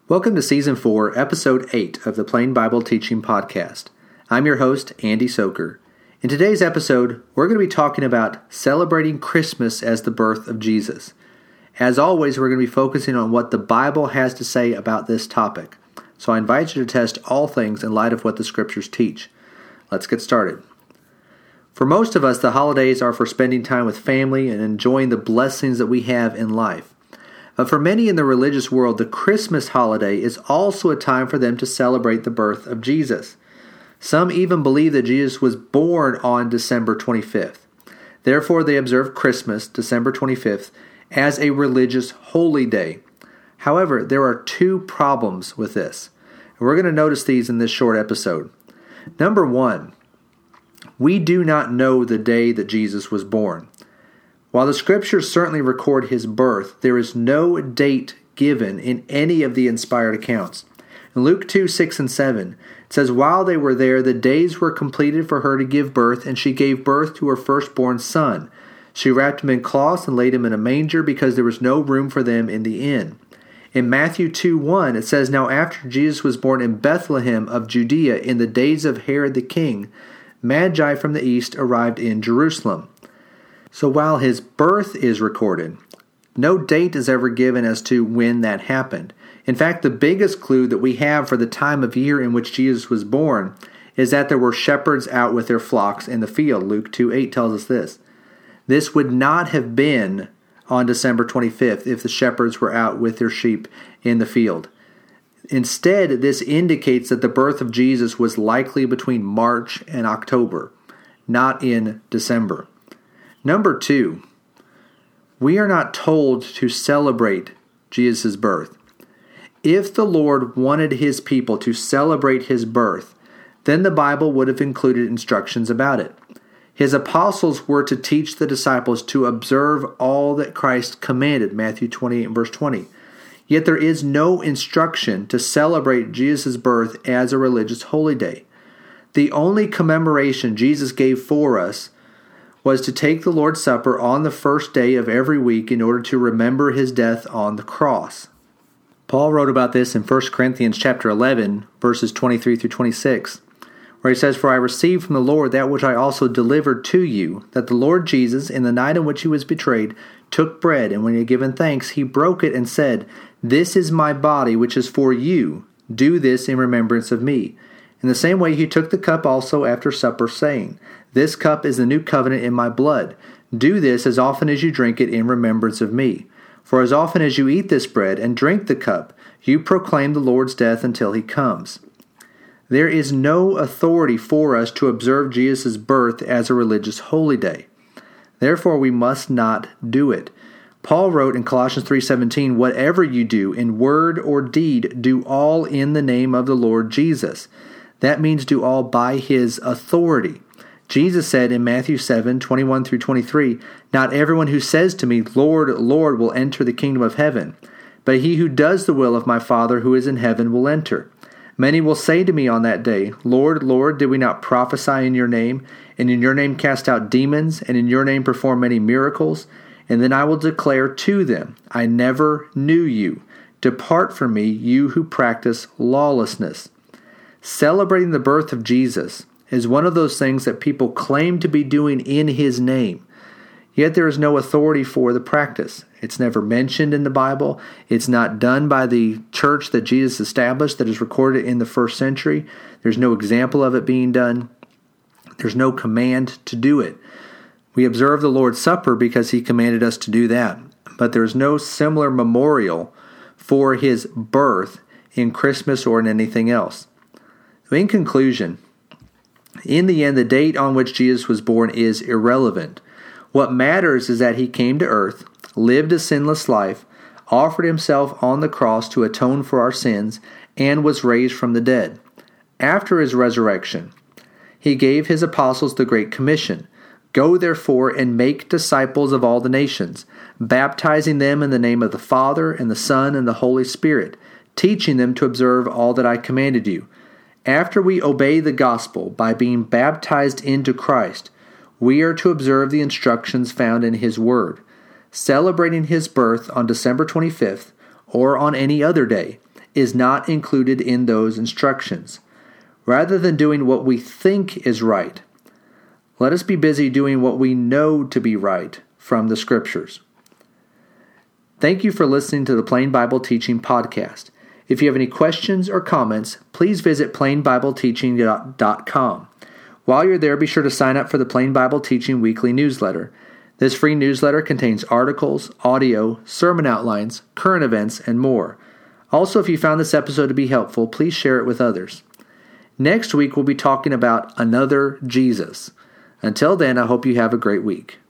Welcome to Season 4, Episode 8 of the Plain Bible Teaching Podcast. I'm your host, Andy Soker. In today's episode, we're going to be talking about celebrating Christmas as the birth of Jesus. As always, we're going to be focusing on what the Bible has to say about this topic. So I invite you to test all things in light of what the Scriptures teach. Let's get started. For most of us, the holidays are for spending time with family and enjoying the blessings that we have in life. But for many in the religious world, the Christmas holiday is also a time for them to celebrate the birth of Jesus. Some even believe that Jesus was born on December 25th. Therefore, they observe Christmas, December 25th, as a religious holy day. However, there are two problems with this. And we're going to notice these in this short episode. Number one, we do not know the day that Jesus was born. While the Scriptures certainly record his birth, there is no date given in any of the inspired accounts. In Luke 2, 6 and 7, it says, "While they were there, the days were completed for her to give birth, and she gave birth to her firstborn son. She wrapped him in cloths and laid him in a manger because there was no room for them in the inn." In Matthew 2, 1, it says, "Now after Jesus was born in Bethlehem of Judea in the days of Herod the king, Magi from the east arrived in Jerusalem." So while his birth is recorded, no date is ever given as to when that happened. In fact, the biggest clue that we have for the time of year in which Jesus was born is that there were shepherds out with their flocks in the field. Luke 2:8 tells us this. This would not have been on December 25th if the shepherds were out with their sheep in the field. Instead, this indicates that the birth of Jesus was likely between March and October, not in December. Number two, we are not told to celebrate Jesus' birth. If the Lord wanted his people to celebrate his birth, then the Bible would have included instructions about it. His apostles were to teach the disciples to observe all that Christ commanded, Matthew 28 and verse 20. Yet there is no instruction to celebrate Jesus' birth as a religious holy day. The only commemoration Jesus gave for us was to take the Lord's Supper on the first day of every week in order to remember his death on the cross. Paul wrote about this in 1 Corinthians chapter 11, verses 23 through 26, where he says, "For I received from the Lord that which I also delivered to you, that the Lord Jesus, in the night in which he was betrayed, took bread, and when he had given thanks, he broke it and said, 'This is my body, which is for you. Do this in remembrance of me.' In the same way he took the cup also after supper, saying, 'This cup is the new covenant in my blood. Do this as often as you drink it in remembrance of me. For as often as you eat this bread and drink the cup, you proclaim the Lord's death until he comes.'" There is no authority for us to observe Jesus' birth as a religious holy day. Therefore, we must not do it. Paul wrote in Colossians 3:17, "Whatever you do, in word or deed, do all in the name of the Lord Jesus." That means do all by his authority. Jesus said in Matthew 7:21 through 23, "Not everyone who says to me, 'Lord, Lord,' will enter the kingdom of heaven, but he who does the will of my Father who is in heaven will enter. Many will say to me on that day, 'Lord, Lord, did we not prophesy in your name, and in your name cast out demons, and in your name perform many miracles?' And then I will declare to them, 'I never knew you. Depart from me, you who practice lawlessness.'" Celebrating the birth of Jesus is one of those things that people claim to be doing in his name. Yet there is no authority for the practice. It's never mentioned in the Bible. It's not done by the church that Jesus established that is recorded in the first century. There's no example of it being done. There's no command to do it. We observe the Lord's Supper because he commanded us to do that. But there's no similar memorial for his birth in Christmas or in anything else. In conclusion, in the end, the date on which Jesus was born is irrelevant. What matters is that he came to earth, lived a sinless life, offered himself on the cross to atone for our sins, and was raised from the dead. After his resurrection, he gave his apostles the Great Commission. "Go therefore and make disciples of all the nations, baptizing them in the name of the Father and the Son and the Holy Spirit, teaching them to observe all that I commanded you." After we obey the gospel by being baptized into Christ, we are to observe the instructions found in his word. Celebrating his birth on December 25th or on any other day is not included in those instructions. Rather than doing what we think is right, let us be busy doing what we know to be right from the Scriptures. Thank you for listening to the Plain Bible Teaching Podcast. If you have any questions or comments, please visit plainbibleteaching.com. While you're there, be sure to sign up for the Plain Bible Teaching Weekly Newsletter. This free newsletter contains articles, audio, sermon outlines, current events, and more. Also, if you found this episode to be helpful, please share it with others. Next week, we'll be talking about another Jesus. Until then, I hope you have a great week.